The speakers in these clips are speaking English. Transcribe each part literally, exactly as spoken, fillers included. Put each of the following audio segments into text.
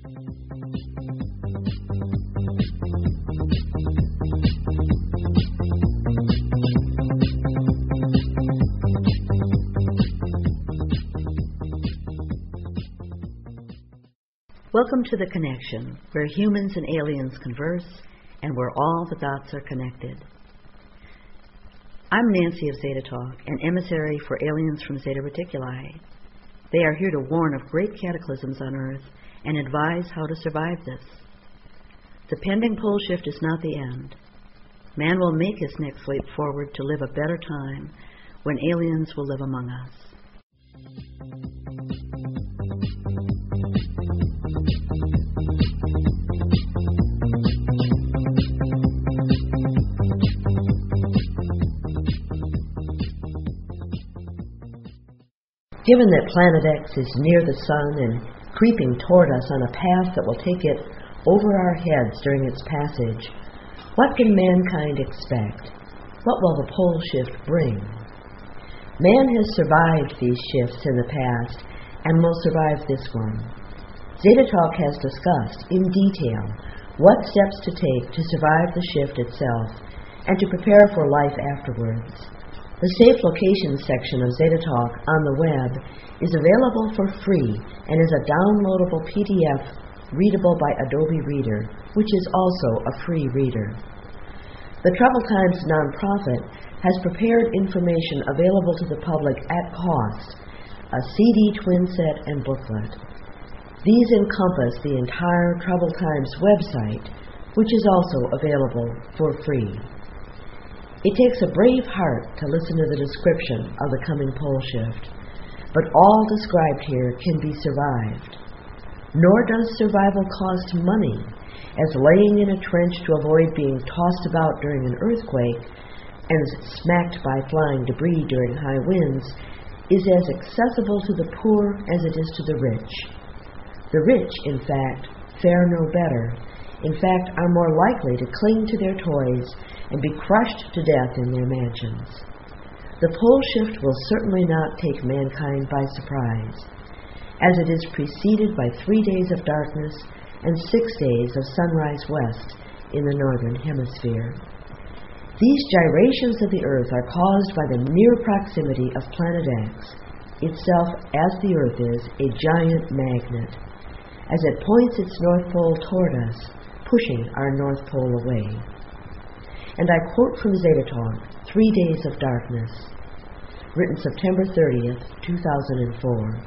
Welcome to The Connection, where humans and aliens converse and where all the dots are connected. I'm Nancy of Zeta Talk, an emissary for aliens from Zeta Reticuli. They are here to warn of great cataclysms on Earth and advise how to survive this. The pending pole shift is not the end. Man will make his next leap forward to live a better time when aliens will live among us. Given that Planet X is near the Sun and creeping toward us on a path that will take it over our heads during its passage, what can mankind expect? What will the pole shift bring? Man has survived these shifts in the past and will survive this one. Zeta Talk has discussed in detail what steps to take to survive the shift itself and to prepare for life afterwards. The Safe Locations section of Zeta Talk on the web is available for free and is a downloadable P D F readable by Adobe Reader, which is also a free reader. The Troubled Times nonprofit has prepared information available to the public at cost, a C D twin set and booklet. These encompass the entire Troubled Times website, which is also available for free. It takes a brave heart to listen to the description of the coming pole shift, but all described here can be survived. Nor does survival cost money, as laying in a trench to avoid being tossed about during an earthquake and smacked by flying debris during high winds is as accessible to the poor as it is to the rich. The rich, in fact, fare no better. In fact, are more likely to cling to their toys and be crushed to death in their mansions. The pole shift will certainly not take mankind by surprise, as it is preceded by three days of darkness and six days of sunrise west in the northern hemisphere. These gyrations of the Earth are caused by the near proximity of Planet X, itself, as the Earth is, a giant magnet, as it points its north pole toward us, pushing our North Pole away. And I quote from Zeta Talk, Three Days of Darkness, written September thirtieth, two thousand four.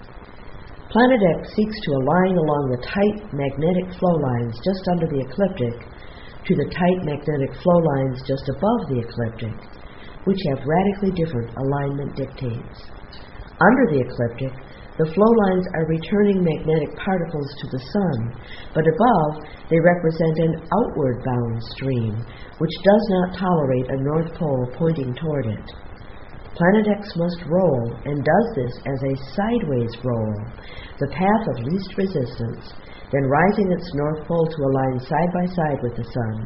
Planet X seeks to align along the tight magnetic flow lines just under the ecliptic to the tight magnetic flow lines just above the ecliptic, which have radically different alignment dictates. Under the ecliptic, the flow lines are returning magnetic particles to the Sun, but above they represent an outward-bound stream, which does not tolerate a North Pole pointing toward it. Planet X must roll, and does this as a sideways roll, the path of least resistance, then rising its North Pole to align side by side with the Sun.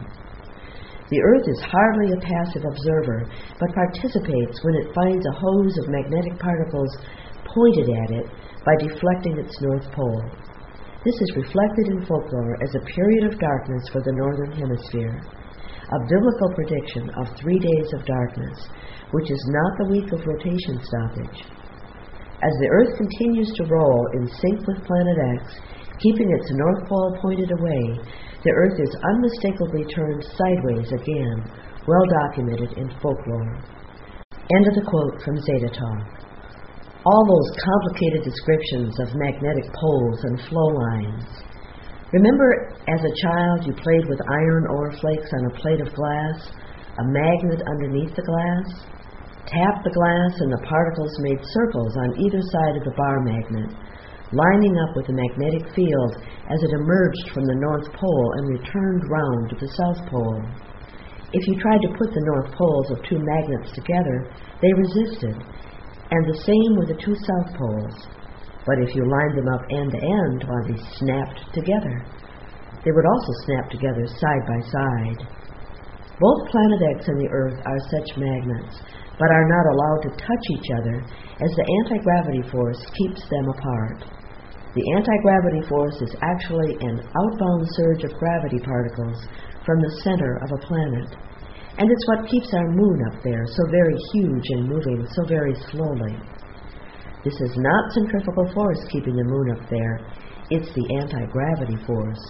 The Earth is hardly a passive observer, but participates when it finds a hose of magnetic particles pointed at it by deflecting its North Pole. This is reflected in folklore as a period of darkness for the Northern Hemisphere, a biblical prediction of three days of darkness, which is not the week of rotation stoppage. As the Earth continues to roll in sync with Planet X, keeping its North Pole pointed away, the Earth is unmistakably turned sideways again, well documented in folklore. End of the quote from Zeta Talk. All those complicated descriptions of magnetic poles and flow lines. Remember, as a child, you played with iron ore flakes on a plate of glass, a magnet underneath the glass? Tap the glass and the particles made circles on either side of the bar magnet, lining up with the magnetic field as it emerged from the North Pole and returned round to the South Pole. If you tried to put the North Poles of two magnets together, they resisted, and the same with the two South Poles. But if you lined them up end to end while they snapped together, they would also snap together side by side. Both Planet X and the Earth are such magnets, but are not allowed to touch each other as the anti-gravity force keeps them apart. The anti-gravity force is actually an outbound surge of gravity particles from the center of a planet. And it's what keeps our moon up there so very huge and moving so very slowly. This is not centrifugal force keeping the moon up there. It's the anti-gravity force.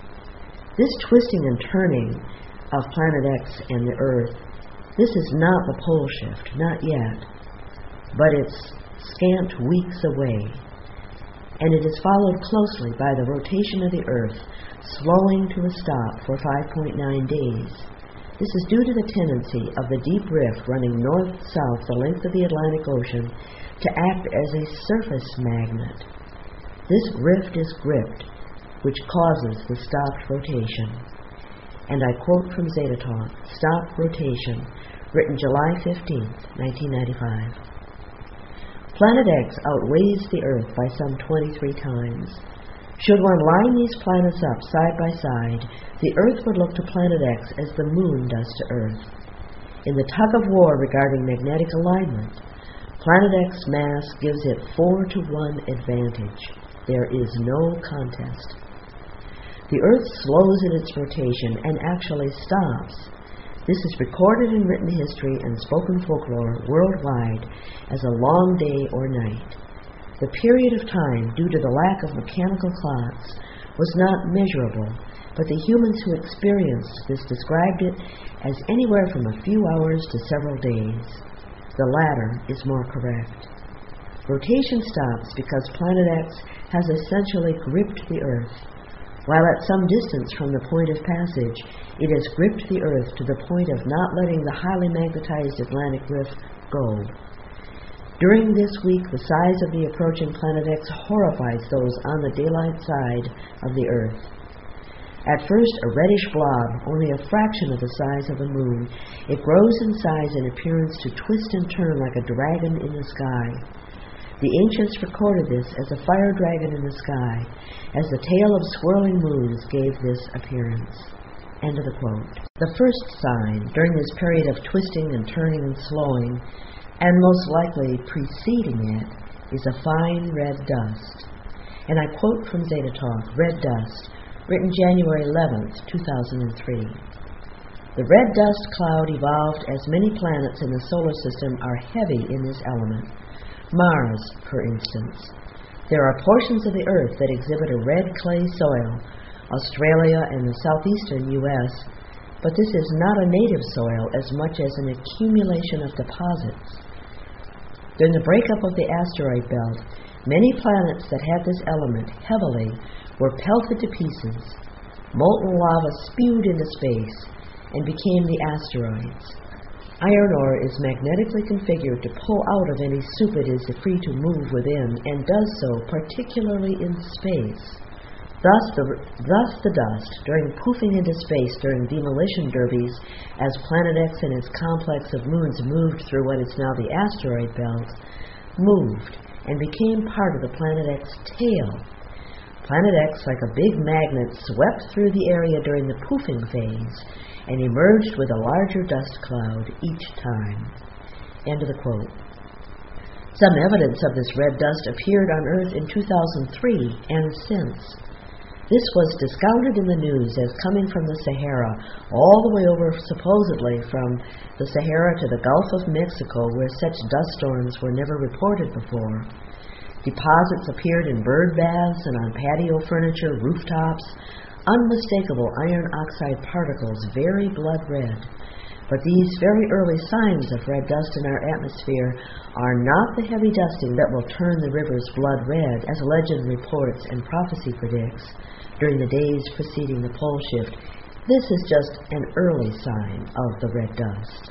This twisting and turning of Planet X and the Earth, this is not the pole shift, not yet. But it's scant weeks away. And it is followed closely by the rotation of the Earth, slowing to a stop for five point nine days. This is due to the tendency of the deep rift running north-south the length of the Atlantic Ocean to act as a surface magnet. This rift is gripped, which causes the stopped rotation. And I quote from Zeta Talk, Stop Rotation, written July fifteenth, nineteen ninety-five. Planet X outweighs the Earth by some twenty-three times. Should one line these planets up side by side, the Earth would look to Planet X as the Moon does to Earth. In the tug of war regarding magnetic alignment, Planet X mass gives it four to one advantage. There is no contest. The Earth slows in its rotation and actually stops. This is recorded in written history and spoken folklore worldwide as a long day or night. The period of time, due to the lack of mechanical clocks, was not measurable, but the humans who experienced this described it as anywhere from a few hours to several days. The latter is more correct. Rotation stops because Planet X has essentially gripped the Earth, while at some distance from the point of passage, it has gripped the Earth to the point of not letting the highly magnetized Atlantic rift go. During this week, the size of the approaching Planet X horrifies those on the daylight side of the Earth. At first a reddish blob, only a fraction of the size of the Moon, it grows in size and appearance to twist and turn like a dragon in the sky. The ancients recorded this as a fire dragon in the sky, as the tail of swirling moons gave this appearance. End of the quote. The first sign during this period of twisting and turning and slowing, and most likely preceding it, is a fine red dust. And I quote from Zeta Talk, Red Dust, written January eleventh, two thousand three. The red dust cloud evolved as many planets in the solar system are heavy in this element. Mars, for instance. There are portions of the Earth that exhibit a red clay soil, Australia and the southeastern U S, but this is not a native soil as much as an accumulation of deposits. During the breakup of the asteroid belt, many planets that had this element heavily were pelted to pieces. Molten lava spewed into space and became the asteroids. Iron ore is magnetically configured to pull out of any soup it is free to move within, and does so particularly in space. Thus the, thus the dust, during poofing into space during demolition derbies, as Planet X and its complex of moons moved through what is now the asteroid belt, moved and became part of the Planet X tail. Planet X, like a big magnet, swept through the area during the poofing phase, and emerged with a larger dust cloud each time. End of the quote. Some evidence of this red dust appeared on Earth in two thousand three and since. This was discounted in the news as coming from the Sahara, all the way over supposedly from the Sahara to the Gulf of Mexico, where such dust storms were never reported before. Deposits appeared in bird baths and on patio furniture, rooftops, unmistakable iron oxide particles, very blood red. But these very early signs of red dust in our atmosphere are not the heavy dusting that will turn the rivers blood red, as legend reports and prophecy predicts during the days preceding the pole shift. This is just an early sign of the red dust,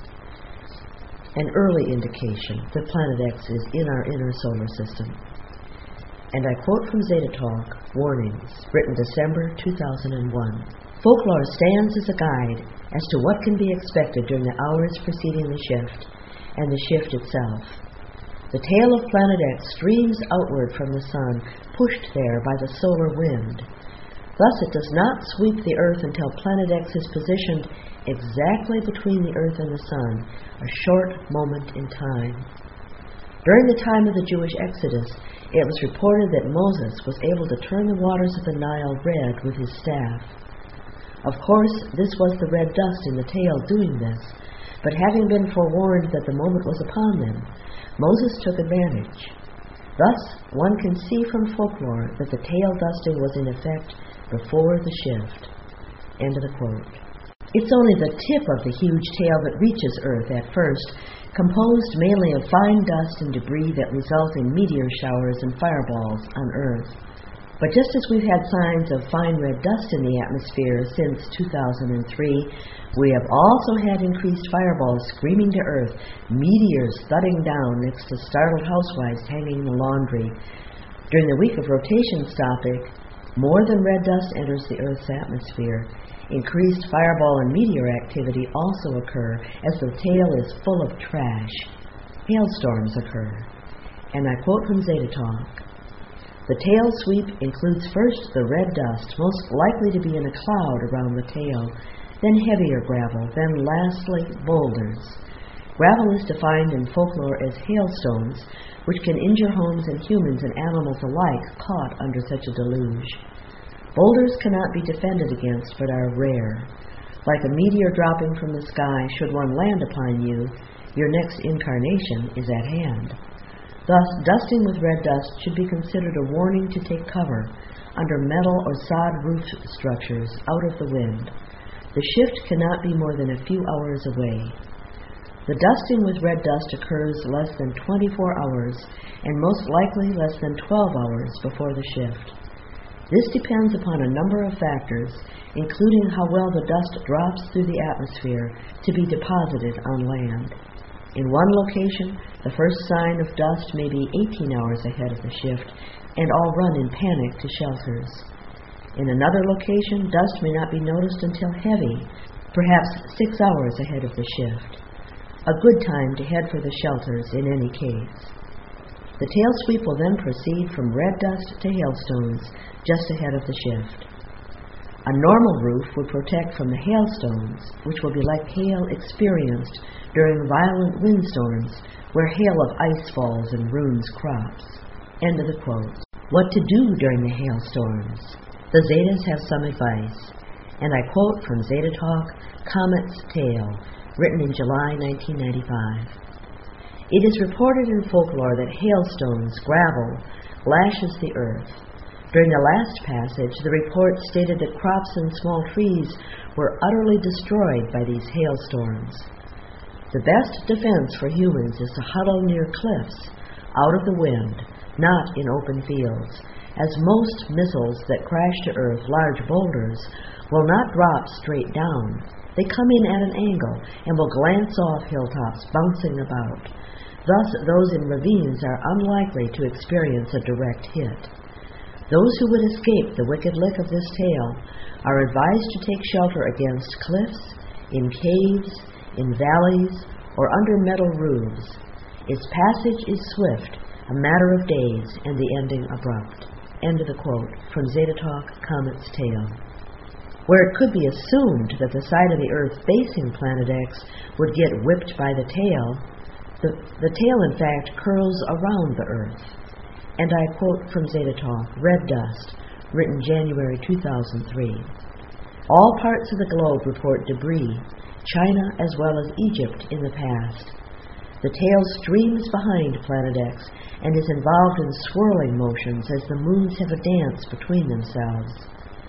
an early indication that Planet X is in our inner solar system. And I quote from Zeta Talk, Warnings, written December two thousand one. Folklore stands as a guide as to what can be expected during the hours preceding the shift, and the shift itself. The tail of Planet X streams outward from the sun, pushed there by the solar wind. Thus it does not sweep the Earth until Planet X is positioned exactly between the Earth and the sun, a short moment in time. During the time of the Jewish Exodus, it was reported that Moses was able to turn the waters of the Nile red with his staff. Of course, this was the red dust in the tail doing this, but having been forewarned that the moment was upon them, Moses took advantage. Thus, one can see from folklore that the tail dusting was in effect before the shift. End of the quote. It's only the tip of the huge tail that reaches Earth at first, composed mainly of fine dust and debris that result in meteor showers and fireballs on Earth. But just as we've had signs of fine red dust in the atmosphere since two thousand three, we have also had increased fireballs screaming to Earth, meteors thudding down next to startled housewives hanging the laundry. During the week of rotation stopping, more than red dust enters the Earth's atmosphere. Increased fireball and meteor activity also occur as the tail is full of trash. Hailstorms occur. And I quote from Zeta Talk. The tail sweep includes first the red dust, most likely to be in a cloud around the tail, then heavier gravel, then lastly boulders. Gravel is defined in folklore as hailstones, which can injure homes and humans and animals alike caught under such a deluge. Boulders cannot be defended against, but are rare. Like a meteor dropping from the sky, should one land upon you, your next incarnation is at hand. Thus, dusting with red dust should be considered a warning to take cover under metal or sod roof structures out of the wind. The shift cannot be more than a few hours away. The dusting with red dust occurs less than twenty-four hours and most likely less than twelve hours before the shift. This depends upon a number of factors, including how well the dust drops through the atmosphere to be deposited on land. In one location, the first sign of dust may be eighteen hours ahead of the shift, and all run in panic to shelters. In another location, dust may not be noticed until heavy, perhaps six hours ahead of the shift. A good time to head for the shelters in any case. The tail sweep will then proceed from red dust to hailstones just ahead of the shift. A normal roof would protect from the hailstones, which will be like hail experienced during violent windstorms where hail of ice falls and ruins crops. End of the quote. What to do during the hailstorms? The Zetas have some advice, and I quote from Zeta Talk, Comet's Tale, written in July nineteen ninety-five. It is reported in folklore that hailstones, gravel, lashes the earth. During the last passage, the report stated that crops and small trees were utterly destroyed by these hailstorms. The best defense for humans is to huddle near cliffs, out of the wind, not in open fields, as most missiles that crash to earth, large boulders, will not drop straight down. They come in at an angle and will glance off hilltops, bouncing about. Thus, those in ravines are unlikely to experience a direct hit. Those who would escape the wicked lick of this tale are advised to take shelter against cliffs, in caves, in valleys, or under metal roofs. Its passage is swift, a matter of days, and the ending abrupt. End of the quote from Zeta Talk, Comet's Tale. Where it could be assumed that the side of the Earth facing Planet X would get whipped by the tail, the, the tail in fact curls around the Earth. And I quote from Zeta Talk, Red Dust, written January two thousand three. All parts of the globe report debris, China as well as Egypt in the past. The tail streams behind Planet X and is involved in swirling motions as the moons have a dance between themselves.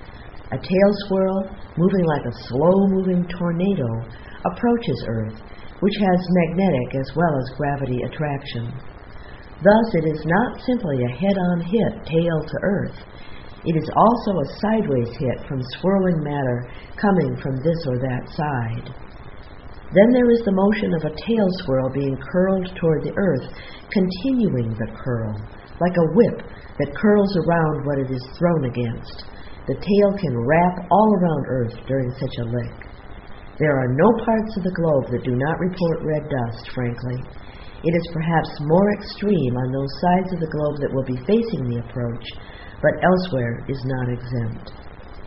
A tail swirl, moving like a slow-moving tornado, approaches Earth, which has magnetic as well as gravity attraction. Thus, it is not simply a head-on hit, tail to Earth. It is also a sideways hit from swirling matter coming from this or that side. Then there is the motion of a tail swirl being curled toward the Earth, continuing the curl, like a whip that curls around what it is thrown against. The tail can wrap all around Earth during such a lick. There are no parts of the globe that do not report red dust, frankly. It is perhaps more extreme on those sides of the globe that will be facing the approach, but elsewhere is not exempt.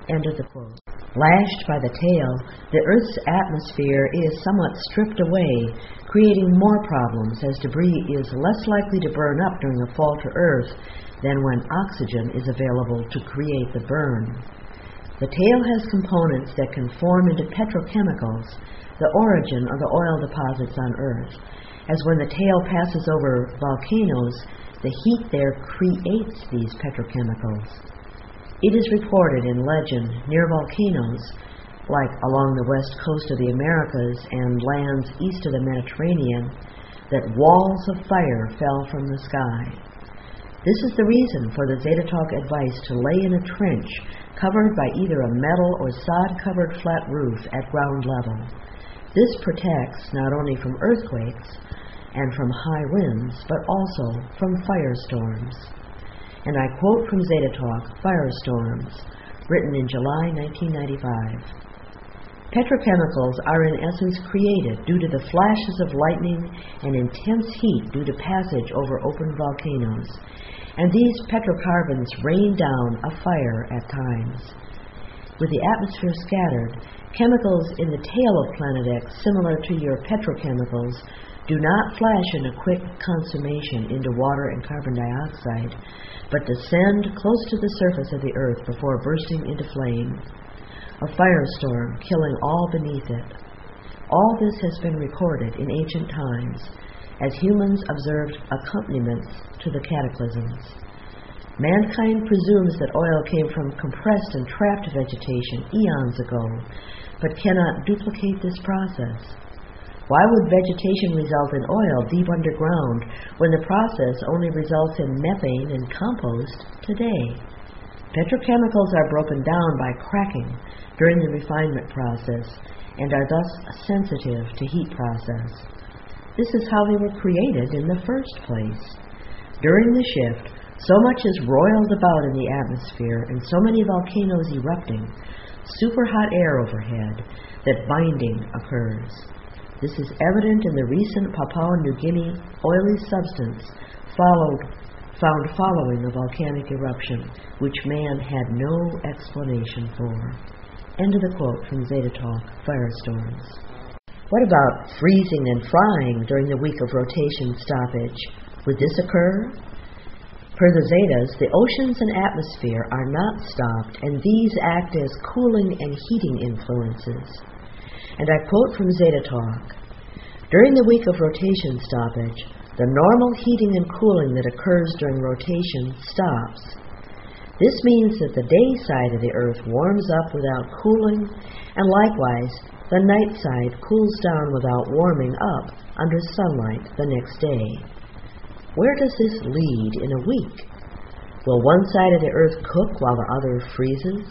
End of the quote. Lashed by the tail, the Earth's atmosphere is somewhat stripped away, creating more problems as debris is less likely to burn up during a fall to Earth than when oxygen is available to create the burn. The tail has components that can form into petrochemicals, the origin of the oil deposits on Earth, as when the tail passes over volcanoes, the heat there creates these petrochemicals. It is reported in legend near volcanoes, like along the west coast of the Americas and lands east of the Mediterranean, that walls of fire fell from the sky. This is the reason for the Zeta Talk advice to lay in a trench covered by either a metal or sod-covered flat roof at ground level. This protects not only from earthquakes and from high winds, but also from firestorms. And I quote from Zeta Talk, Firestorms, written in July nineteen ninety-five. Petrochemicals are in essence created due to the flashes of lightning and intense heat due to passage over open volcanoes, and these petrocarbons rain down a fire at times. With the atmosphere scattered, chemicals in the tail of Planet X, similar to your petrochemicals, do not flash in a quick consummation into water and carbon dioxide, but descend close to the surface of the Earth before bursting into flame. A firestorm killing all beneath it. All this has been recorded in ancient times as humans observed accompaniments to the cataclysms. Mankind presumes that oil came from compressed and trapped vegetation eons ago, but cannot duplicate this process. Why would vegetation result in oil deep underground when the process only results in methane and compost today? Petrochemicals are broken down by cracking during the refinement process and are thus sensitive to heat process. This is how they were created in the first place. During the shift, so much is roiled about in the atmosphere and so many volcanoes erupting, super hot air overhead, that binding occurs. This is evident in the recent Papua New Guinea oily substance followed, found following the volcanic eruption, which man had no explanation for. End of the quote from Zeta Talk, Firestorms. What about freezing and frying during the week of rotation stoppage? Would this occur? Per the Zetas, the oceans and atmosphere are not stopped, and these act as cooling and heating influences. And I quote from Zeta Talk, during the week of rotation stoppage, the normal heating and cooling that occurs during rotation stops. This means that the day side of the Earth warms up without cooling, and likewise, the night side cools down without warming up under sunlight the next day. Where does this lead in a week? Will one side of the Earth cook while the other freezes?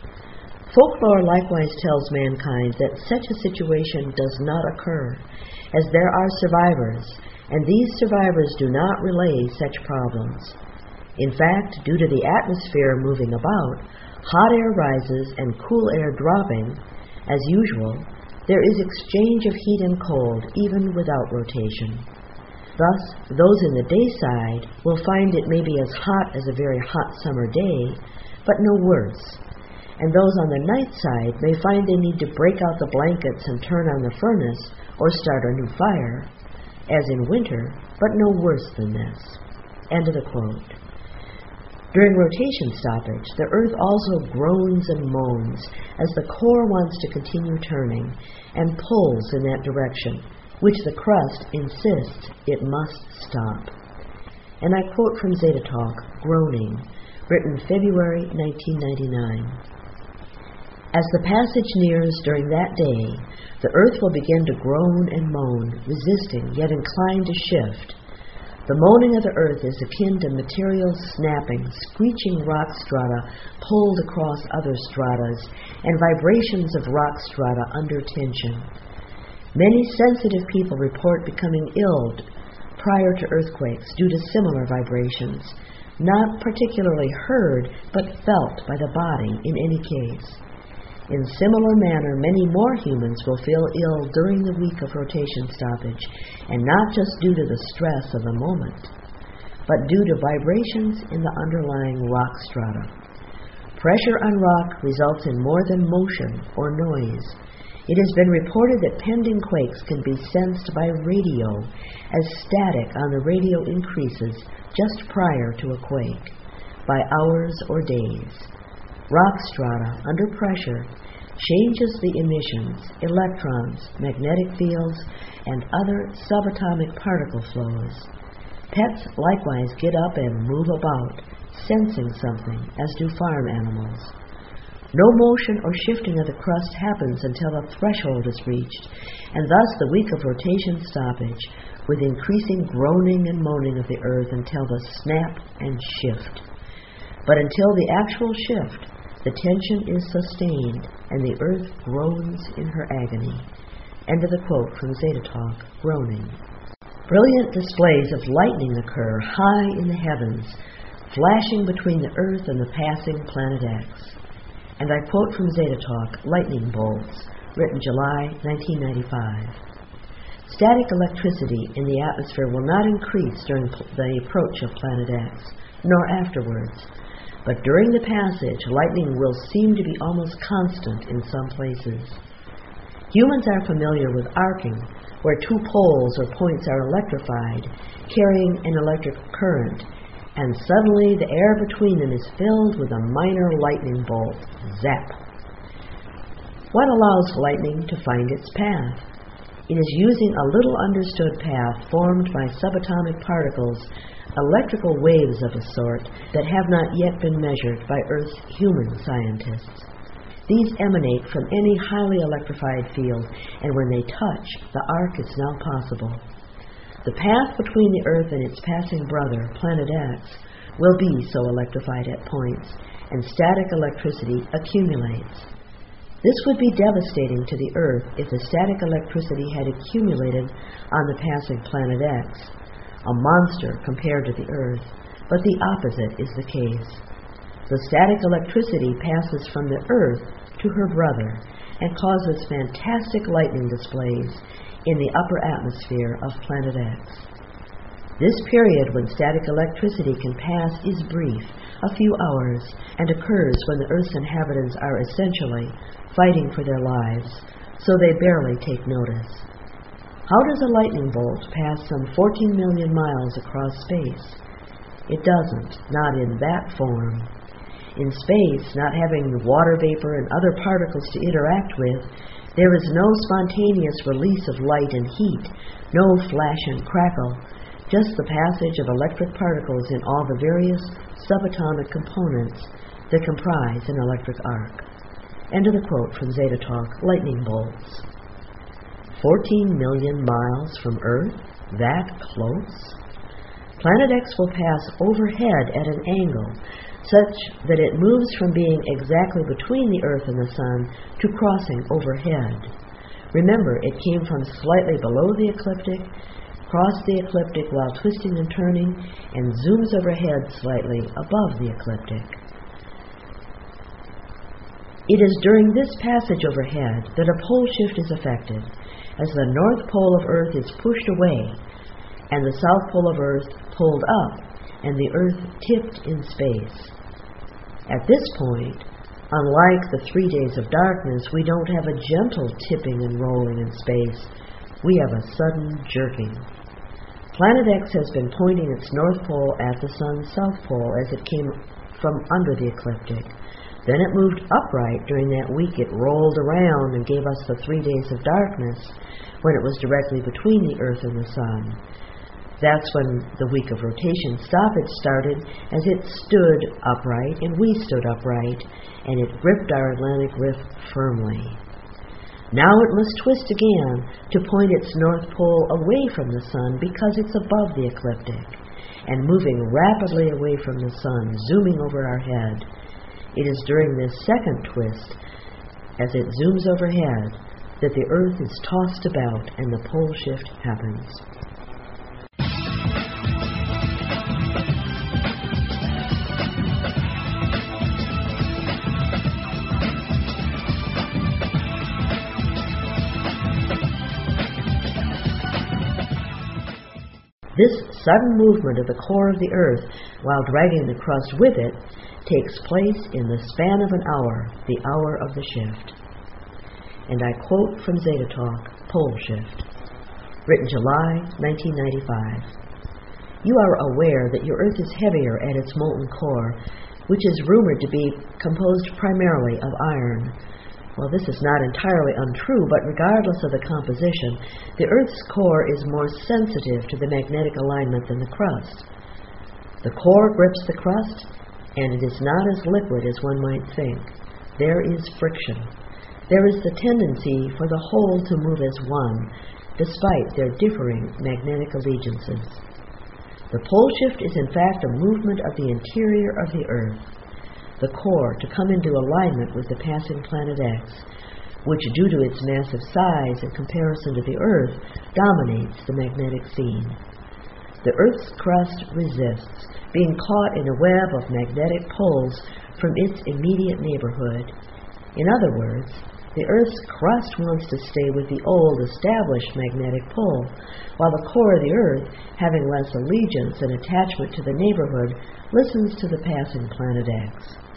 Folklore likewise tells mankind that such a situation does not occur, as there are survivors, and these survivors do not relay such problems. In fact, due to the atmosphere moving about, hot air rises and cool air dropping, as usual, there is exchange of heat and cold even without rotation. Thus, those in the day side will find it may be as hot as a very hot summer day, but no worse. And those on the night side may find they need to break out the blankets and turn on the furnace or start a new fire, as in winter, but no worse than this. End of the quote. During rotation stoppage, the Earth also groans and moans as the core wants to continue turning and pulls in that direction, which the crust insists it must stop. And I quote from Zeta Talk, Groaning, written February nineteen ninety-nine. As the passage nears during that day, the Earth will begin to groan and moan, resisting yet inclined to shift. The moaning of the Earth is akin to material snapping, screeching rock strata pulled across other stratas, and vibrations of rock strata under tension. Many sensitive people report becoming ill prior to earthquakes due to similar vibrations, not particularly heard but felt by the body in any case. In similar manner, many more humans will feel ill during the week of rotation stoppage, and not just due to the stress of the moment, but due to vibrations in the underlying rock strata. Pressure on rock results in more than motion or noise. It has been reported that pending quakes can be sensed by radio, as static on the radio increases just prior to a quake, by hours or days. Rock strata, under pressure, changes the emissions, electrons, magnetic fields, and other subatomic particle flows. Pets likewise get up and move about, sensing something, as do farm animals. No motion or shifting of the crust happens until a threshold is reached, and thus the week of rotation stoppage, with increasing groaning and moaning of the earth until the snap and shift. But until the actual shift, the tension is sustained, and the earth groans in her agony. End of the quote from Zeta Talk, Groaning. Brilliant displays of lightning occur high in the heavens, flashing between the earth and the passing planet X. And I quote from Zeta Talk, Lightning Bolts, written July nineteen ninety-five. Static electricity in the atmosphere will not increase during the approach of planet X, nor afterwards, but during the passage, lightning will seem to be almost constant in some places. Humans are familiar with arcing, where two poles or points are electrified, carrying an electric current, and suddenly the air between them is filled with a minor lightning bolt. Zap! What allows lightning to find its path? It is using a little understood path formed by subatomic particles, electrical waves of a sort that have not yet been measured by Earth's human scientists. These emanate from any highly electrified field, and when they touch, the arc is now possible. The path between the Earth and its passing brother, planet X, will be so electrified at points, and static electricity accumulates. This would be devastating to the Earth if the static electricity had accumulated on the passing planet X, a monster compared to the Earth, but the opposite is the case. The static electricity passes from the Earth to her brother and causes fantastic lightning displays in the upper atmosphere of planet X. This period when static electricity can pass is brief, a few hours, and occurs when the Earth's inhabitants are essentially fighting for their lives, so they barely take notice. How does a lightning bolt pass some fourteen million miles across space? It doesn't, not in that form. In space, not having water vapor and other particles to interact with, there is no spontaneous release of light and heat, no flash and crackle, just the passage of electric particles in all the various subatomic components that comprise an electric arc. End of the quote from Zeta Talk, Lightning Bolts. fourteen million miles from Earth? That close? Planet X will pass overhead at an angle such that it moves from being exactly between the Earth and the Sun to crossing overhead. Remember, it came from slightly below the ecliptic, crossed the ecliptic while twisting and turning, and zooms overhead slightly above the ecliptic. It is during this passage overhead that a pole shift is effected, as the north pole of Earth is pushed away, and the south pole of Earth pulled up, and the Earth tipped in space. At this point, unlike the three days of darkness, we don't have a gentle tipping and rolling in space. We have a sudden jerking. Planet X has been pointing its north pole at the Sun's south pole as it came from under the ecliptic. Then it moved upright during that week it rolled around and gave us the three days of darkness when it was directly between the Earth and the Sun. That's when the week of rotation stoppage started, as it stood upright and we stood upright, and it gripped our Atlantic rift firmly. Now it must twist again to point its north pole away from the Sun because it's above the ecliptic and moving rapidly away from the Sun, zooming over our head. It is during this second twist, as it zooms overhead, that the Earth is tossed about and the pole shift happens. This sudden movement of the core of the Earth, while dragging the crust with it, takes place in the span of an hour, the hour of the shift. And I quote from Zeta Talk, Pole Shift, written July nineteen ninety-five. You are aware that your Earth is heavier at its molten core, which is rumored to be composed primarily of iron. Well, this is not entirely untrue, but regardless of the composition, the Earth's core is more sensitive to the magnetic alignment than the crust. The core grips the crust, and it is not as liquid as one might think. There is friction. There is the tendency for the whole to move as one, despite their differing magnetic allegiances. The pole shift is in fact a movement of the interior of the Earth, the core to come into alignment with the passing planet X, which, due to its massive size in comparison to the Earth, dominates the magnetic scene. The Earth's crust resists, being caught in a web of magnetic poles from its immediate neighborhood. In other words, the Earth's crust wants to stay with the old, established magnetic pole, while the core of the Earth, having less allegiance and attachment to the neighborhood, listens to the passing planet X.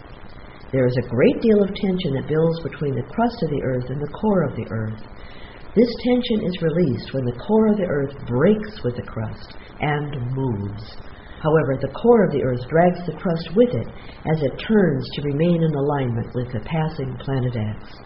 There is a great deal of tension that builds between the crust of the Earth and the core of the Earth. This tension is released when the core of the Earth breaks with the crust and moves. However, the core of the Earth drags the crust with it as it turns to remain in alignment with the passing planet X.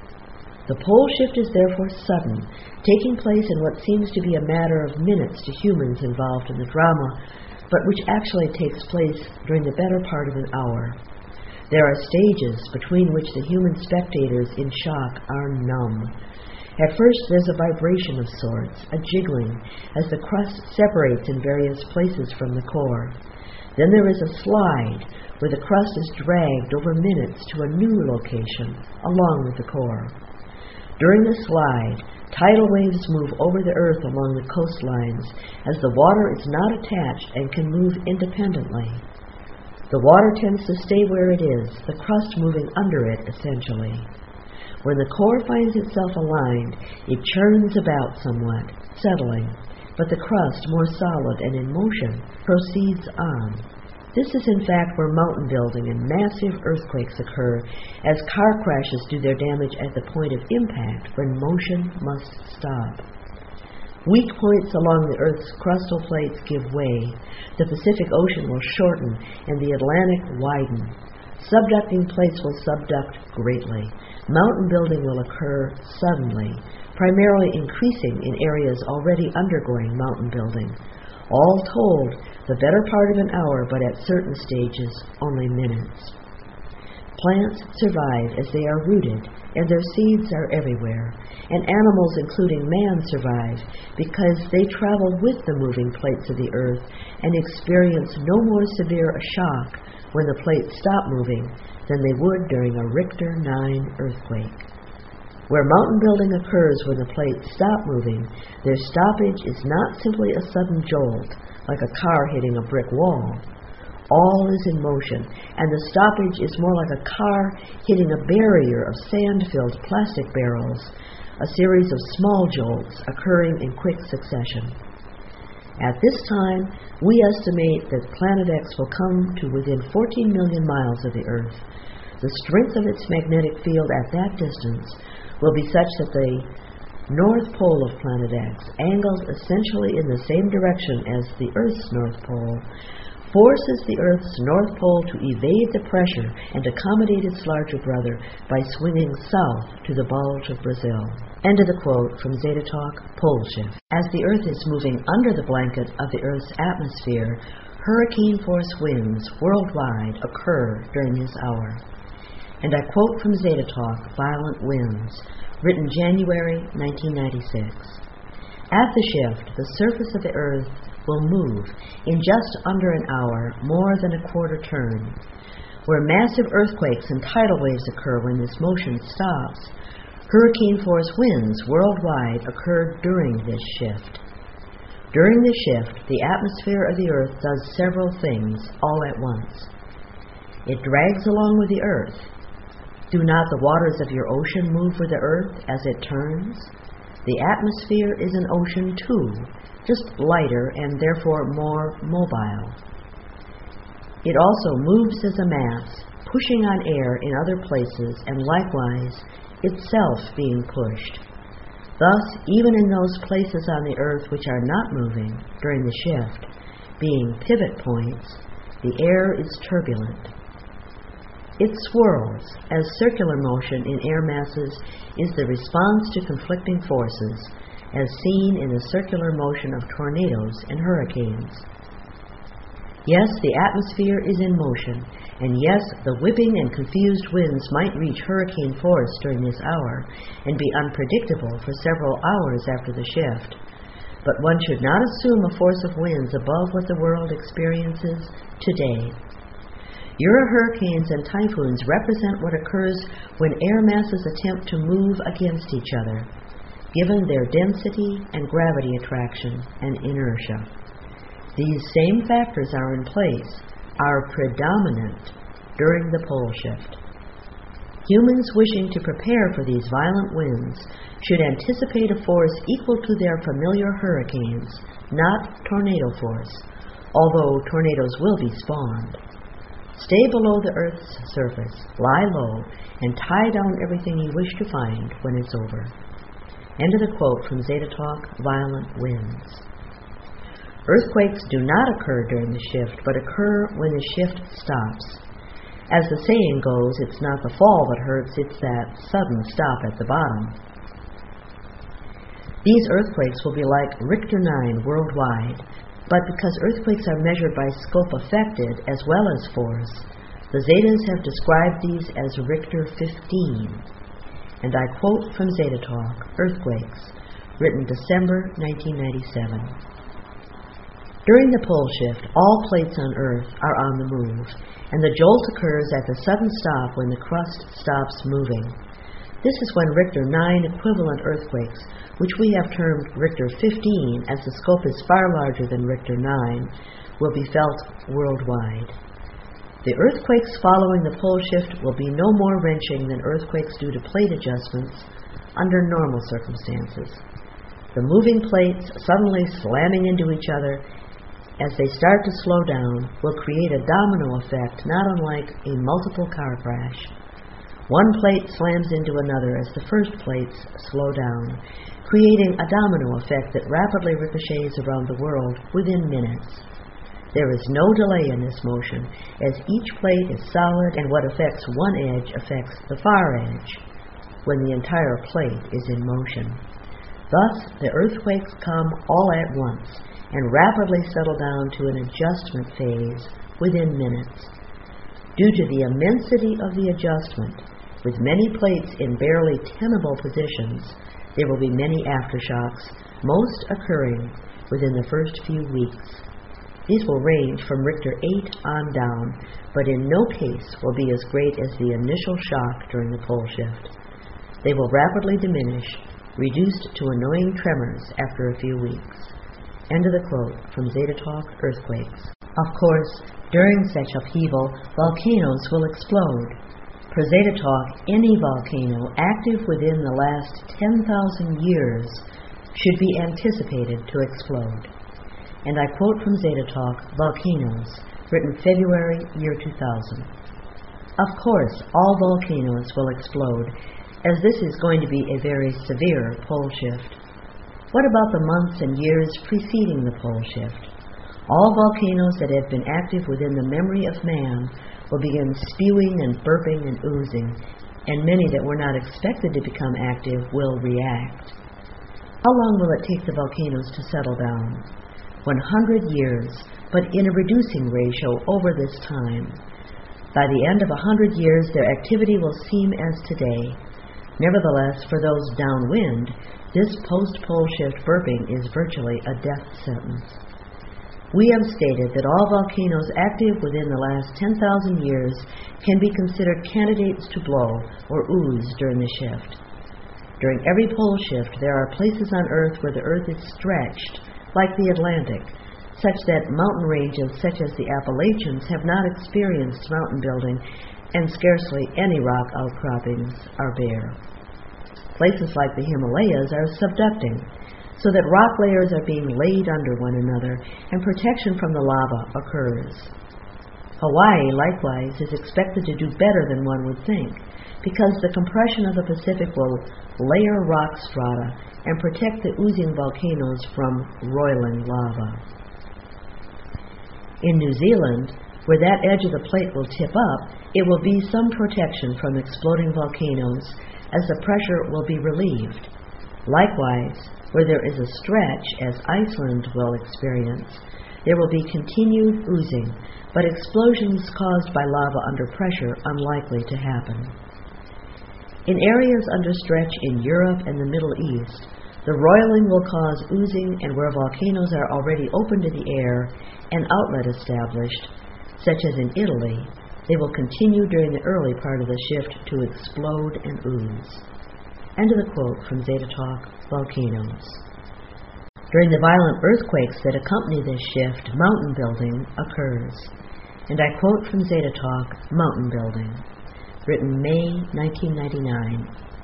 The pole shift is therefore sudden, taking place in what seems to be a matter of minutes to humans involved in the drama, but which actually takes place during the better part of an hour. There are stages between which the human spectators in shock are numb. At first there's a vibration of sorts, a jiggling, as the crust separates in various places from the core. Then there is a slide, where the crust is dragged over minutes to a new location, along with the core. During the slide, tidal waves move over the Earth along the coastlines, as the water is not attached and can move independently. The water tends to stay where it is, the crust moving under it, essentially. When the core finds itself aligned, it churns about somewhat, settling, but the crust, more solid and in motion, proceeds on. This is in fact where mountain building and massive earthquakes occur, as car crashes do their damage at the point of impact when motion must stop. Weak points along the Earth's crustal plates give way, the Pacific Ocean will shorten, and the Atlantic widen. Subducting plates will subduct greatly. Mountain building will occur suddenly, primarily increasing in areas already undergoing mountain building. All told, the better part of an hour, but at certain stages, only minutes. Plants survive as they are rooted, and their seeds are everywhere, and animals, including man, survive because they travel with the moving plates of the Earth and experience no more severe a shock when the plates stop moving than they would during a Richter nine earthquake. Where mountain building occurs when the plates stop moving, their stoppage is not simply a sudden jolt, like a car hitting a brick wall. All is in motion, and the stoppage is more like a car hitting a barrier of sand-filled plastic barrels, a series of small jolts occurring in quick succession. At this time, we estimate that Planet X will come to within fourteen million miles of the Earth. The strength of its magnetic field at that distance will be such that the north pole of Planet X, angled essentially in the same direction as the Earth's north pole, forces the Earth's north pole to evade the pressure and accommodate its larger brother by swinging south to the bulge of Brazil. End of the quote from Zeta Talk, Pole Shift. As the Earth is moving under the blanket of the Earth's atmosphere, hurricane force winds worldwide occur during this hour. And I quote from Zeta Talk, Violent Winds, written January nineteen ninety-six. At the shift, the surface of the Earth will move in just under an hour, more than a quarter turn. Where massive earthquakes and tidal waves occur when this motion stops, hurricane force winds worldwide occur during this shift. During this shift, the atmosphere of the Earth does several things all at once. It drags along with the Earth. Do not the waters of your ocean move with the Earth as it turns? The atmosphere is an ocean too, just lighter and therefore more mobile. It also moves as a mass, pushing on air in other places and likewise itself being pushed. Thus, even in those places on the earth which are not moving during the shift, being pivot points, the air is turbulent. It swirls, as circular motion in air masses is the response to conflicting forces, as seen in the circular motion of tornadoes and hurricanes. Yes, the atmosphere is in motion, and yes, the whipping and confused winds might reach hurricane force during this hour and be unpredictable for several hours after the shift. But one should not assume a force of winds above what the world experiences today. Euro-hurricanes and typhoons represent what occurs when air masses attempt to move against each other, given their density and gravity attraction and inertia. These same factors are in place, are predominant during the pole shift. Humans wishing to prepare for these violent winds should anticipate a force equal to their familiar hurricanes, not tornado force, although tornadoes will be spawned. Stay below the Earth's surface, lie low, and tie down everything you wish to find when it's over. End of the quote from Zeta Talk, Violent Winds. Earthquakes do not occur during the shift, but occur when the shift stops. As the saying goes, it's not the fall that hurts, it's that sudden stop at the bottom. These earthquakes will be like Richter nine worldwide, but because earthquakes are measured by scope affected as well as force, the Zetas have described these as Richter fifteen. And I quote from Zeta Talk, Earthquakes, written December nineteen ninety-seven. During the pole shift, all plates on Earth are on the move, and the jolt occurs at the sudden stop when the crust stops moving. This is when Richter nine equivalent earthquakes, which we have termed Richter fifteen as the scope is far larger than Richter nine, will be felt worldwide. The earthquakes following the pole shift will be no more wrenching than earthquakes due to plate adjustments under normal circumstances. The moving plates suddenly slamming into each other as they start to slow down will create a domino effect not unlike a multiple car crash. One plate slams into another as the first plates slow down, creating a domino effect that rapidly ricochets around the world within minutes. There is no delay in this motion, as each plate is solid and what affects one edge affects the far edge when the entire plate is in motion. Thus, the earthquakes come all at once and rapidly settle down to an adjustment phase within minutes. Due to the immensity of the adjustment, with many plates in barely tenable positions, there will be many aftershocks, most occurring within the first few weeks. These will range from Richter eight on down, but in no case will be as great as the initial shock during the pole shift. They will rapidly diminish, reduced to annoying tremors after a few weeks. End of the quote from Zeta Talk, Earthquakes. Of course, during such upheaval, volcanoes will explode. For Zeta Talk, any volcano active within the last ten thousand years should be anticipated to explode. And I quote from Zeta Talk, Volcanoes, written February, year two thousand. Of course, all volcanoes will explode, as this is going to be a very severe pole shift. What about the months and years preceding the pole shift? All volcanoes that have been active within the memory of man will begin spewing and burping and oozing, and many that were not expected to become active will react. How long will it take the volcanoes to settle down? one hundred years, but in a reducing ratio over this time. By the end of one hundred years, their activity will seem as today. Nevertheless, for those downwind, this post-pole shift burping is virtually a death sentence. We have stated that all volcanoes active within the last ten thousand years can be considered candidates to blow or ooze during the shift. During every pole shift, there are places on Earth where the Earth is stretched, like the Atlantic, such that mountain ranges such as the Appalachians have not experienced mountain building, and scarcely any rock outcroppings are bare. Places like the Himalayas are subducting, so that rock layers are being laid under one another, and protection from the lava occurs. Hawaii, likewise, is expected to do better than one would think, because the compression of the Pacific will layer rock strata and protect the oozing volcanoes from roiling lava. In New Zealand, where that edge of the plate will tip up, it will be some protection from exploding volcanoes, as the pressure will be relieved. Likewise, where there is a stretch, as Iceland will experience, there will be continued oozing, but explosions caused by lava under pressure unlikely to happen. In areas under stretch in Europe and the Middle East, the roiling will cause oozing, and where volcanoes are already open to the air and outlet established, such as in Italy, they will continue during the early part of the shift to explode and ooze. End of the quote from Zeta Talk, Volcanoes. During the violent earthquakes that accompany this shift, mountain building occurs. And I quote from Zeta Talk, Mountain Building, written May nineteen ninety-nine.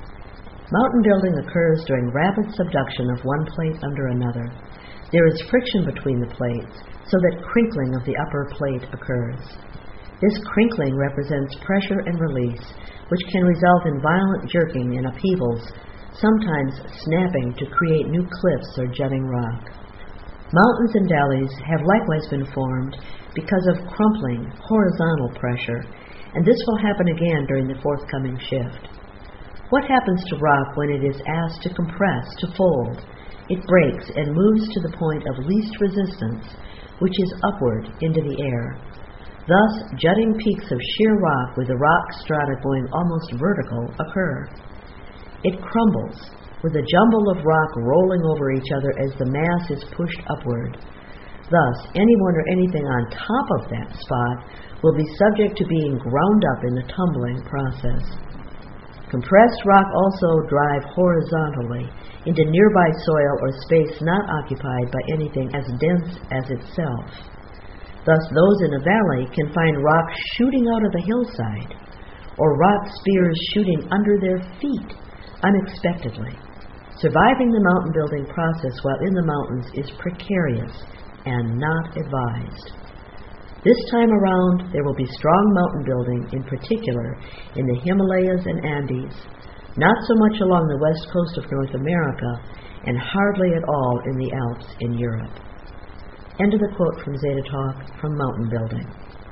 Mountain building occurs during rapid subduction of one plate under another. There is friction between the plates, so that crinkling of the upper plate occurs. This crinkling represents pressure and release, which can result in violent jerking and upheavals, sometimes snapping to create new cliffs or jutting rock. Mountains and valleys have likewise been formed because of crumpling, horizontal pressure, and this will happen again during the forthcoming shift. What happens to rock when it is asked to compress, to fold? It breaks and moves to the point of least resistance, which is upward into the air. Thus, jutting peaks of sheer rock with the rock strata going almost vertical occur. It crumbles, with a jumble of rock rolling over each other as the mass is pushed upward. Thus, anyone or anything on top of that spot will be subject to being ground up in the tumbling process. Compressed rock also drive horizontally into nearby soil or space not occupied by anything as dense as itself. Thus, those in a valley can find rock shooting out of the hillside, or rock spears shooting under their feet unexpectedly. Surviving the mountain building process while in the mountains is precarious and not advised. This time around, there will be strong mountain building, in particular in the Himalayas and Andes, not so much along the west coast of North America, and hardly at all in the Alps in Europe. End of the quote from Zeta Talk, from Mountain Building.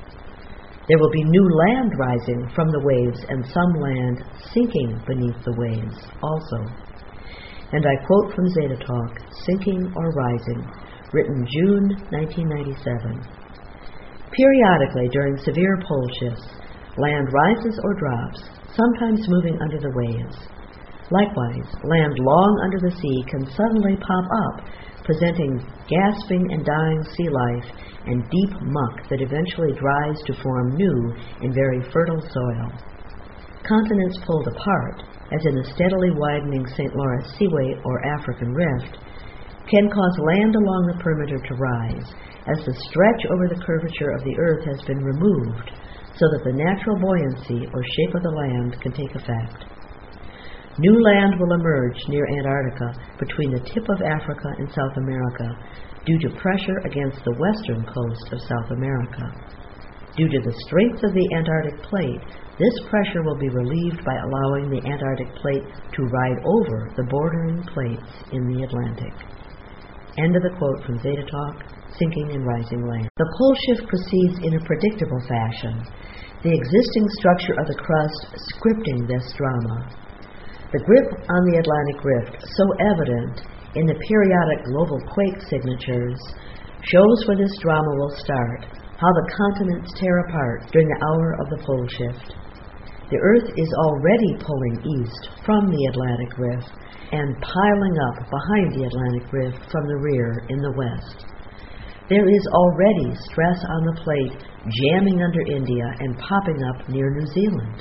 There will be new land rising from the waves and some land sinking beneath the waves also. And I quote from Zeta Talk, Sinking or Rising, written June nineteen ninety-seven. Periodically during severe pole shifts, land rises or drops, sometimes moving under the waves. Likewise, land long under the sea can suddenly pop up, presenting gasping and dying sea life and deep muck that eventually dries to form new and very fertile soil. Continents pulled apart, as in the steadily widening Saint Lawrence Seaway or African Rift, can cause land along the perimeter to rise, as the stretch over the curvature of the earth has been removed, so that the natural buoyancy or shape of the land can take effect. New land will emerge near Antarctica between the tip of Africa and South America due to pressure against the western coast of South America. Due to the strength of the Antarctic plate, this pressure will be relieved by allowing the Antarctic plate to ride over the bordering plates in the Atlantic. End of the quote from Zeta Talk, Sinking and Rising Land. The pole shift proceeds in a predictable fashion, the existing structure of the crust scripting this drama. The grip on the Atlantic Rift, so evident in the periodic global quake signatures, shows where this drama will start, how the continents tear apart during the hour of the pole shift. The Earth is already pulling east from the Atlantic Rift and piling up behind the Atlantic Rift from the rear in the west. There is already stress on the plate jamming under India and popping up near New Zealand.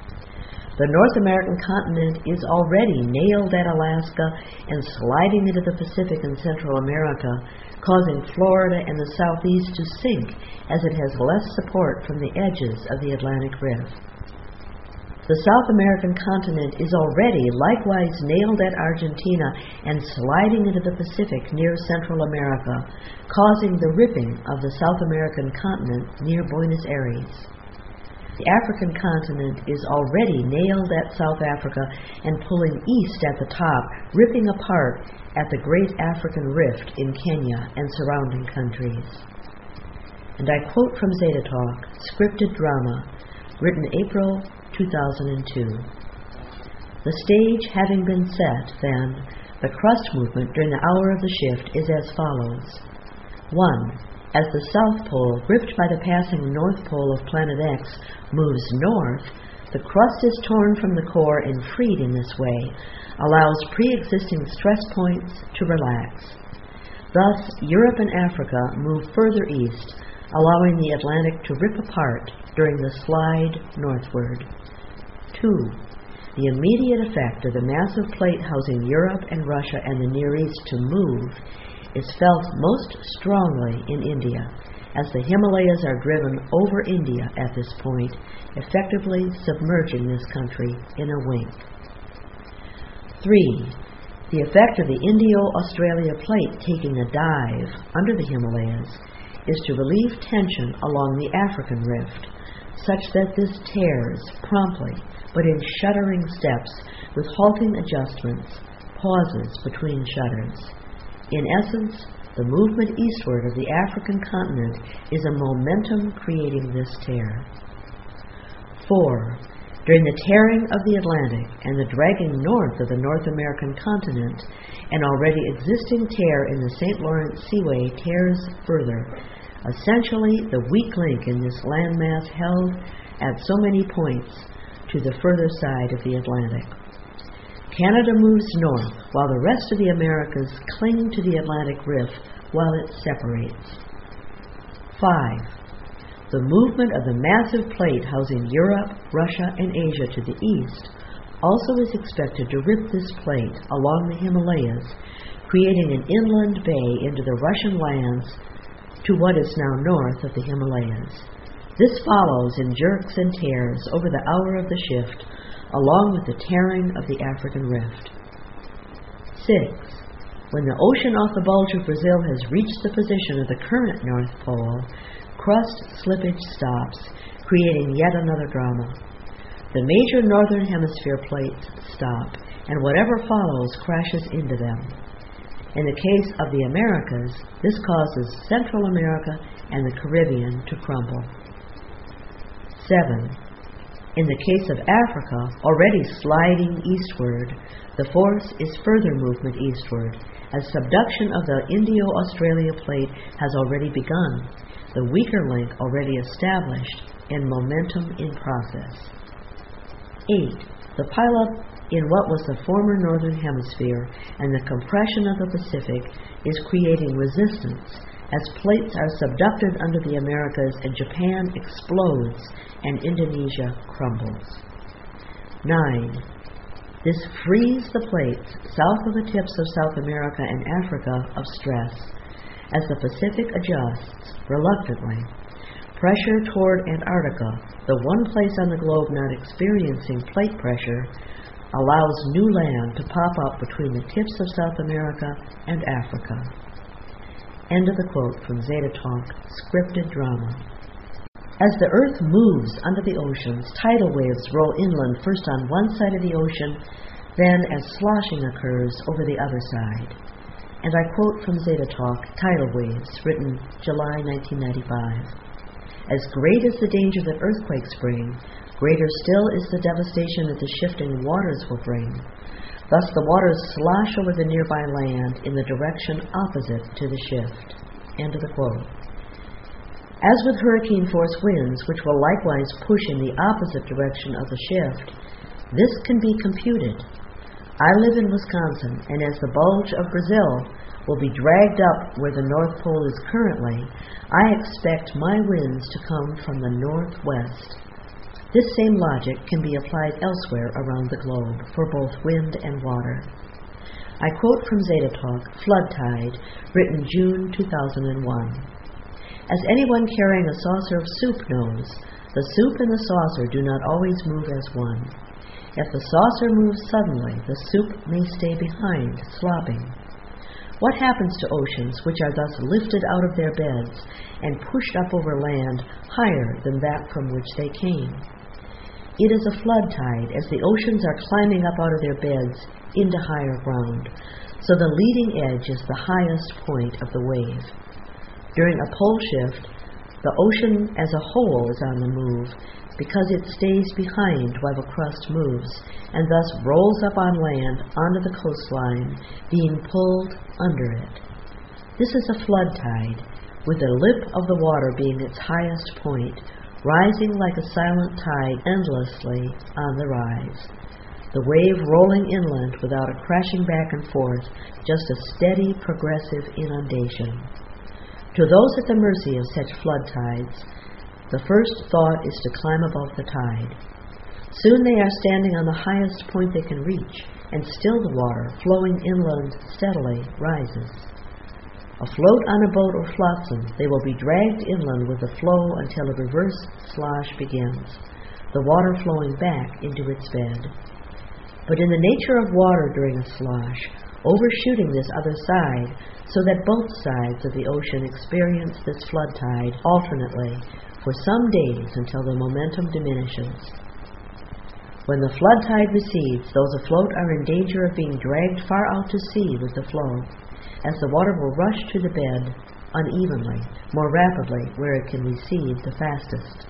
The North American continent is already nailed at Alaska and sliding into the Pacific and Central America, causing Florida and the Southeast to sink as it has less support from the edges of the Atlantic Rift. The South American continent is already likewise nailed at Argentina and sliding into the Pacific near Central America, causing the ripping of the South American continent near Buenos Aires. The African continent is already nailed at South Africa and pulling east at the top, ripping apart at the Great African Rift in Kenya and surrounding countries. And I quote from Zeta Talk, scripted drama, written April two thousand two. The stage having been set, then, the crust movement during the hour of the shift is as follows. one. As the South Pole, ripped by the passing North Pole of Planet X, moves north, the crust is torn from the core and freed in this way, allows pre-existing stress points to relax. Thus, Europe and Africa move further east, allowing the Atlantic to rip apart during the slide northward. Two. The immediate effect of the massive plate housing Europe and Russia and the Near East to move is felt most strongly in India, as the Himalayas are driven over India at this point, effectively submerging this country in a wink. Three. The effect of the Indo-Australia plate taking a dive under the Himalayas is to relieve tension along the African rift, such that this tears promptly, but in shuddering steps, with halting adjustments, pauses between shudders. In essence, the movement eastward of the African continent is a momentum creating this tear. Four. During the tearing of the Atlantic and the dragging north of the North American continent, an already existing tear in the Saint Lawrence Seaway tears further, essentially the weak link in this landmass held at so many points to the further side of the Atlantic. Canada moves north, while the rest of the Americas cling to the Atlantic Rift while it separates. Five. The movement of the massive plate housing Europe, Russia, and Asia to the east also is expected to rip this plate along the Himalayas, creating an inland bay into the Russian lands to what is now north of the Himalayas. This follows in jerks and tears over the hour of the shift, along with the tearing of the African rift. Six. When the ocean off the bulge of Brazil has reached the position of the current North Pole, crust slippage stops, creating yet another drama. The major northern hemisphere plates stop, and whatever follows crashes into them. In the case of the Americas, this causes Central America and the Caribbean to crumble. Seven. In the case of Africa, already sliding eastward, the force is further movement eastward, as subduction of the Indo-Australia plate has already begun, the weaker link already established, and momentum in process. Eight. The pileup in what was the former northern hemisphere and the compression of the Pacific is creating resistance, as plates are subducted under the Americas and Japan explodes and Indonesia crumbles. Nine. This frees the plates south of the tips of South America and Africa of stress, as the Pacific adjusts reluctantly. Pressure toward Antarctica, the one place on the globe not experiencing plate pressure, allows new land to pop up between the tips of South America and Africa. End of the quote from Zeta Talk, scripted drama. As the Earth moves under the oceans, tidal waves roll inland first on one side of the ocean, then as sloshing occurs over the other side. And I quote from Zeta Talk, Tidal Waves, written July nineteen ninety-five. As great is the danger that earthquakes bring, greater still is the devastation that the shifting waters will bring. Thus the waters slosh over the nearby land in the direction opposite to the shift. End of the quote. As with hurricane-force winds, which will likewise push in the opposite direction of the shift, this can be computed. I live in Wisconsin, and as the bulge of Brazil will be dragged up where the North Pole is currently, I expect my winds to come from the northwest. This same logic can be applied elsewhere around the globe for both wind and water. I quote from Zeta Talk, Flood Tide, written June two thousand one. As anyone carrying a saucer of soup knows, The soup and the saucer do not always move as one. If the saucer moves suddenly, the soup may stay behind, slopping. What happens to oceans which are thus lifted out of their beds and pushed up over land higher than that from which they came? It is a flood tide, as the oceans are climbing up out of their beds into higher ground, so the leading edge is the highest point of the wave. During a pole shift, the ocean as a whole is on the move, because it stays behind while the crust moves, and thus rolls up on land onto the coastline, being pulled under it. This is a flood tide, with the lip of the water being its highest point, rising like a silent tide endlessly on the rise. The wave rolling inland without a crashing back and forth, just a steady, progressive inundation. To those at the mercy of such flood tides, the first thought is to climb above the tide. Soon they are standing on the highest point they can reach, and still the water, flowing inland steadily, rises. Afloat on a boat or flotsam, they will be dragged inland with the flow until a reverse slosh begins, the water flowing back into its bed. But in the nature of water during a slosh, overshooting this other side, so that both sides of the ocean experience this flood tide alternately for some days until the momentum diminishes. When the flood tide recedes, those afloat are in danger of being dragged far out to sea with the flow, as the water will rush to the bed unevenly, more rapidly where it can recede the fastest.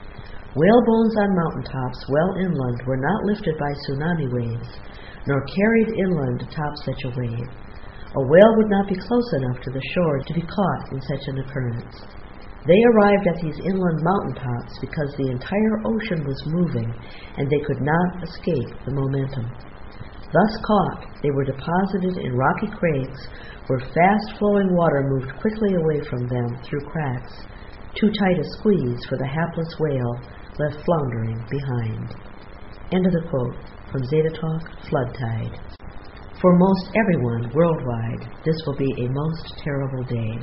Whale bones on mountaintops well inland were not lifted by tsunami waves, nor carried inland atop such a wave. A whale would not be close enough to the shore to be caught in such an occurrence. They arrived at these inland mountaintops because the entire ocean was moving, and they could not escape the momentum. Thus caught, they were deposited in rocky crags where fast-flowing water moved quickly away from them through cracks, too tight a squeeze for the hapless whale left floundering behind. End of the quote from Zeta Talk, Flood Tide. For most everyone worldwide, this will be a most terrible day.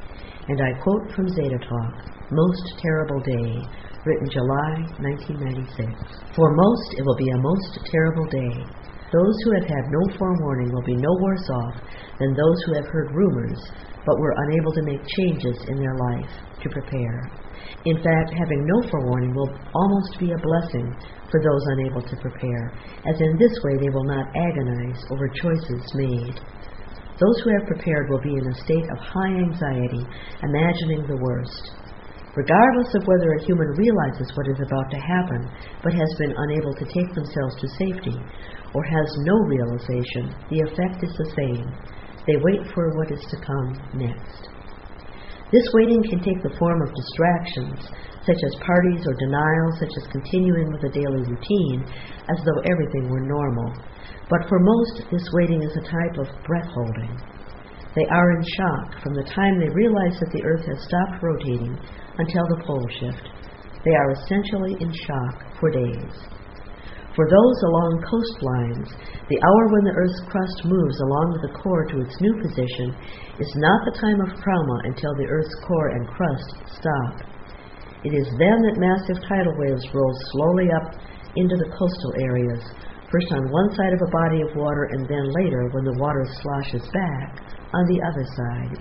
And I quote from Zeta Talk, Most Terrible Day, written July nineteen ninety-six. For most, it will be a most terrible day. Those who have had no forewarning will be no worse off than those who have heard rumors but were unable to make changes in their life to prepare. In fact, having no forewarning will almost be a blessing for those unable to prepare, as in this way they will not agonize over choices made. Those who have prepared will be in a state of high anxiety, imagining the worst. Regardless of whether a human realizes what is about to happen, but has been unable to take themselves to safety, or has no realization, the effect is the same. They wait for what is to come next. This waiting can take the form of distractions, such as parties or denials, such as continuing with a daily routine, as though everything were normal. But for most, this waiting is a type of breath-holding. They are in shock from the time they realize that the earth has stopped rotating until the pole shift. They are essentially in shock for days. For those along coastlines, the hour when the Earth's crust moves along with the core to its new position is not the time of trauma until the Earth's core and crust stop. It is then that massive tidal waves roll slowly up into the coastal areas, first on one side of a body of water and then later, when the water sloshes back, on the other side.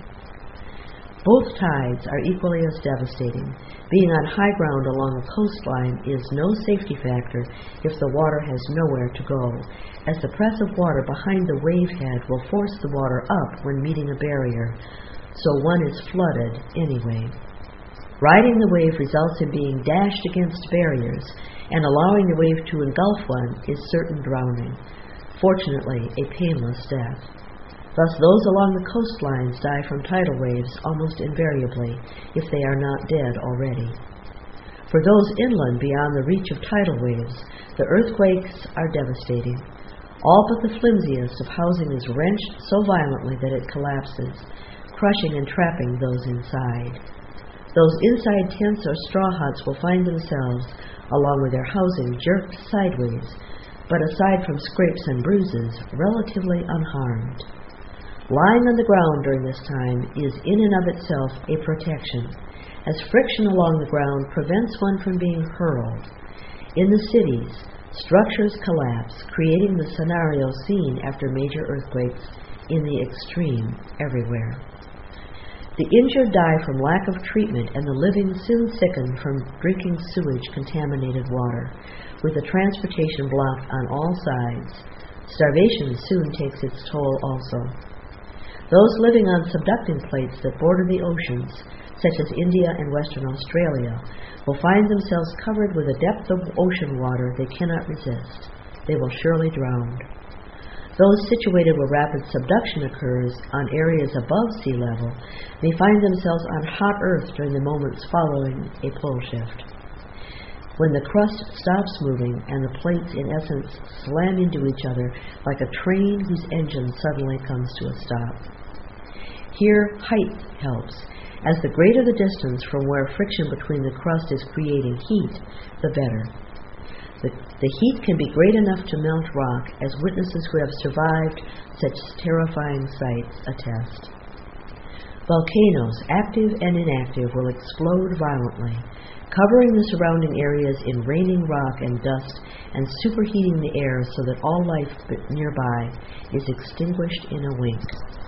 Both tides are equally as devastating. Being on high ground along a coastline is no safety factor if the water has nowhere to go, as the press of water behind the wave head will force the water up when meeting a barrier, so one is flooded anyway. Riding the wave results in being dashed against barriers, and allowing the wave to engulf one is certain drowning, fortunately a painless death. Thus, those along the coastlines die from tidal waves almost invariably, if they are not dead already. For those inland beyond the reach of tidal waves, the earthquakes are devastating. All but the flimsiest of housing is wrenched so violently that it collapses, crushing and trapping those inside. Those inside tents or straw huts will find themselves, along with their housing, jerked sideways, but aside from scrapes and bruises, relatively unharmed. Lying on the ground during this time is in and of itself a protection, as friction along the ground prevents one from being hurled. In the cities, structures collapse, creating the scenario seen after major earthquakes in the extreme everywhere. The injured die from lack of treatment, and the living soon sicken from drinking sewage-contaminated water, with the transportation blocked on all sides. Starvation soon takes its toll also. Those living on subducting plates that border the oceans, such as India and Western Australia, will find themselves covered with a depth of ocean water they cannot resist. They will surely drown. Those situated where rapid subduction occurs on areas above sea level may find themselves on hot earth during the moments following a pole shift, when the crust stops moving and the plates in essence slam into each other like a train whose engine suddenly comes to a stop. Here, height helps, as the greater the distance from where friction between the crust is creating heat, the better. The, the heat can be great enough to melt rock, as witnesses who have survived such terrifying sights attest. Volcanoes, active and inactive, will explode violently, covering the surrounding areas in raining rock and dust and superheating the air so that all life nearby is extinguished in a wink.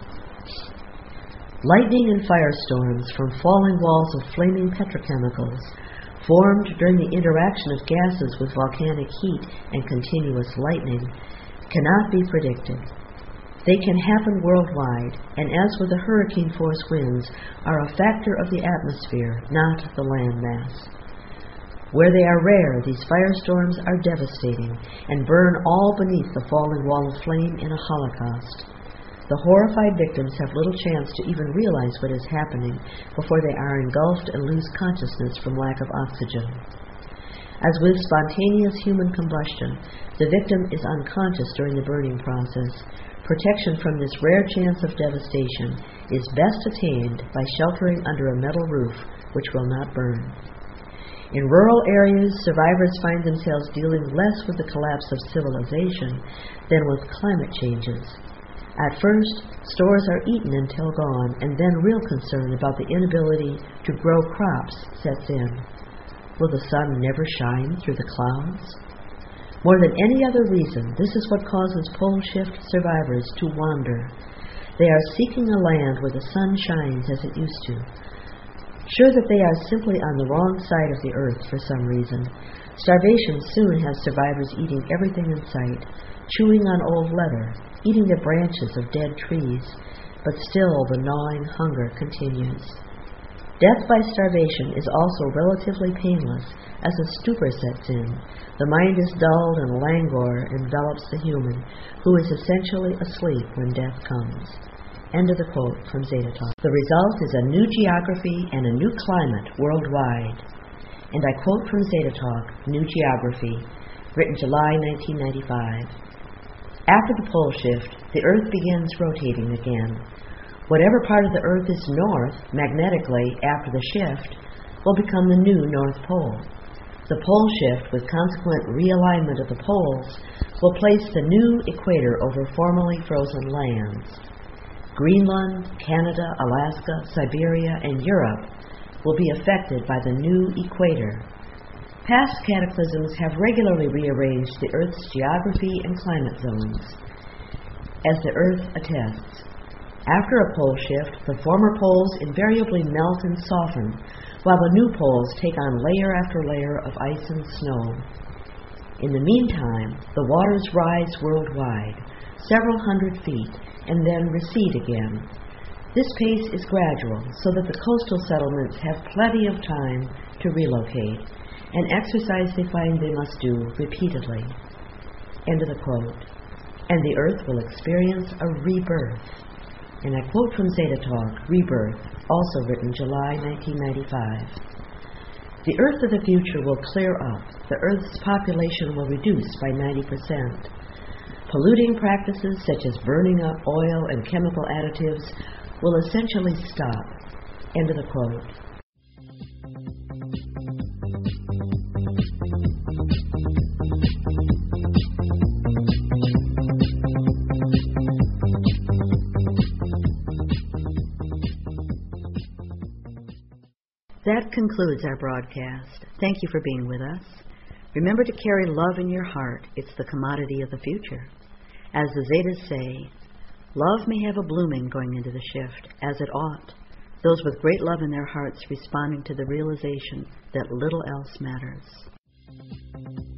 Lightning and firestorms from falling walls of flaming petrochemicals, formed during the interaction of gases with volcanic heat and continuous lightning, cannot be predicted. They can happen worldwide, and as with the hurricane-force winds, are a factor of the atmosphere, not the landmass. Where they are rare, these firestorms are devastating and burn all beneath the falling wall of flame in a holocaust. The horrified victims have little chance to even realize what is happening before they are engulfed and lose consciousness from lack of oxygen. As with spontaneous human combustion, the victim is unconscious during the burning process. Protection from this rare chance of devastation is best attained by sheltering under a metal roof which will not burn. In rural areas, survivors find themselves dealing less with the collapse of civilization than with climate changes. At first, stores are eaten until gone, and then real concern about the inability to grow crops sets in. Will the sun never shine through the clouds? More than any other reason, this is what causes pole shift survivors to wander. They are seeking a land where the sun shines as it used to. Sure that they are simply on the wrong side of the earth for some reason, starvation soon has survivors eating everything in sight, chewing on old leather, eating the branches of dead trees, but still the gnawing hunger continues. Death by starvation is also relatively painless, as a stupor sets in. The mind is dulled and languor envelops the human, who is essentially asleep when death comes. End of the quote from Zeta Talk. The result is a new geography and a new climate worldwide. And I quote from Zeta Talk, New Geography, written July nineteen ninety-five. After the pole shift, the Earth begins rotating again. Whatever part of the Earth is north, magnetically, after the shift, will become the new North Pole. The pole shift, with consequent realignment of the poles, will place the new equator over formerly frozen lands. Greenland, Canada, Alaska, Siberia, and Europe will be affected by the new equator. Past cataclysms have regularly rearranged the Earth's geography and climate zones. As the Earth attests, after a pole shift, the former poles invariably melt and soften, while the new poles take on layer after layer of ice and snow. In the meantime, the waters rise worldwide, several hundred feet, and then recede again. This pace is gradual, so that the coastal settlements have plenty of time to relocate, an exercise they find they must do repeatedly. End of the quote. And the Earth will experience a rebirth. And I quote from Zeta Talk, Rebirth, also written July nineteen ninety-five. The Earth of the future will clear up. The Earth's population will reduce by ninety percent. Polluting practices such as burning up oil and chemical additives will essentially stop. End of the quote. That concludes our broadcast. Thank you for being with us. Remember to carry love in your heart. It's the commodity of the future. As the Zetas say, love may have a blooming going into the shift, as it ought. Those with great love in their hearts responding to the realization that little else matters.